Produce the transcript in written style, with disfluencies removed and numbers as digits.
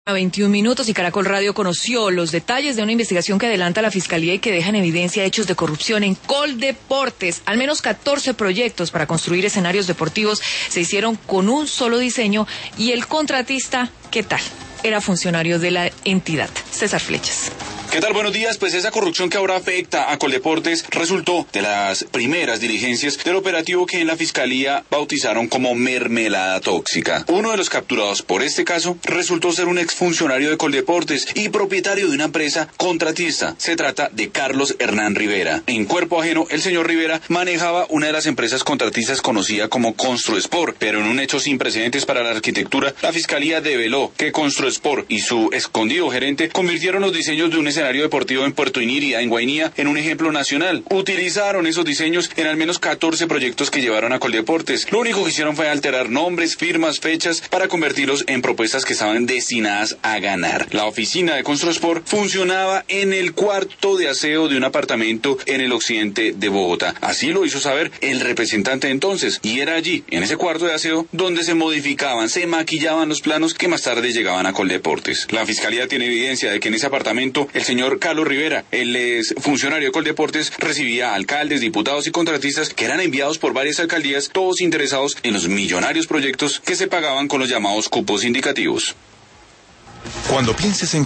A 21 minutos y Caracol Radio conoció los detalles de una investigación que adelanta la Fiscalía y que deja en evidencia hechos de corrupción en Coldeportes. Al menos 14 proyectos para construir escenarios deportivos se hicieron con un solo diseño y el contratista, ¿qué tal? Era funcionario de la entidad. César Flechas. ¿Qué tal? Buenos días. Pues esa corrupción que ahora afecta a Coldeportes resultó de las primeras diligencias del operativo que en la Fiscalía bautizaron como mermelada tóxica. Uno de los capturados por este caso resultó ser un exfuncionario de Coldeportes y propietario de una empresa contratista. Se trata de Carlos Hernán Rivera. En cuerpo ajeno, el señor Rivera manejaba una de las empresas contratistas conocida como Construsport, pero en un hecho sin precedentes para la arquitectura, la Fiscalía develó que Construsport y su escondido gerente convirtieron los diseños de un escenario deportivo en Puerto Inírida, en Guainía, en un ejemplo nacional. Utilizaron esos diseños en al menos 14 proyectos que llevaron a Coldeportes. Lo único que hicieron fue alterar nombres, firmas, fechas para convertirlos en propuestas que estaban destinadas a ganar. La oficina de Construsport funcionaba en el cuarto de aseo de un apartamento en el occidente de Bogotá. Así lo hizo saber el representante entonces, y era allí, en ese cuarto de aseo, donde se modificaban, se maquillaban los planos que más tarde llegaban a Coldeportes. La Fiscalía tiene evidencia de que en ese apartamento el señor Carlos Rivera, el funcionario de Coldeportes, recibía a alcaldes, diputados y contratistas que eran enviados por varias alcaldías, todos interesados en los millonarios proyectos que se pagaban con los llamados cupos indicativos. Cuando pienses en